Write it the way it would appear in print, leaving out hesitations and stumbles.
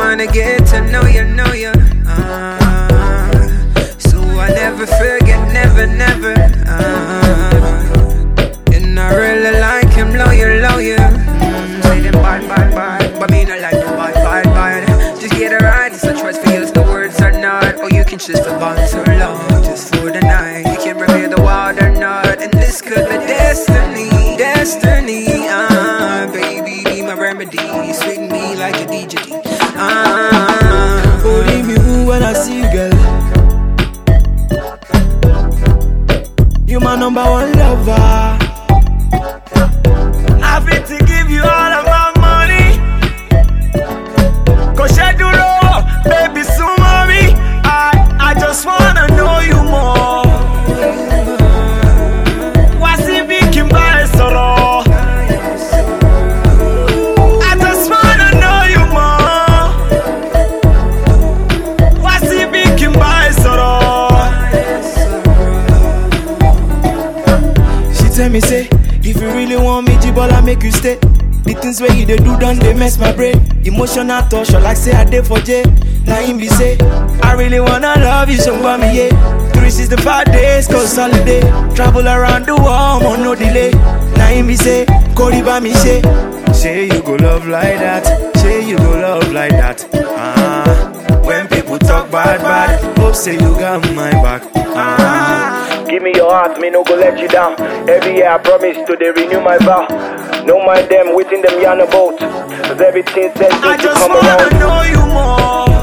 wanna get to know you. So I never forget, never. And I really like him, loyal. Say them bad, but me not like the bad. Just get it right, it's a choice for you, the words are not. Or you can choose for bonds or love, just for the night. You can reveal the wild or not, and this could be destiny. Baby, be my remedy, sweet me like a DJ. Holding me when I see you, girl. You my number one lover. I fit to give you all of my money. Cause you do know, baby, so mommy. I just wanna know you more. What's it making by sorrow? I just wanna know you more. What's it making by sorrow? She tell me say, if you really want me, Jibola make you stay. The things where you they do done, they mess my brain. Emotional torture, like say I did for J. Now him be say, I really wanna love you, so for me, yeah. 365 days, cause holiday. Travel around the world, on no delay. Now him be say, Cody by me, say you go love like that. Say you go love like that. When people talk bad, hope say you got my back. Give me your heart, me no go let you down. Every year I promise to they renew my vow. No mind them, waiting them yarn about. Cause everything says I to just come wanna around. know you more.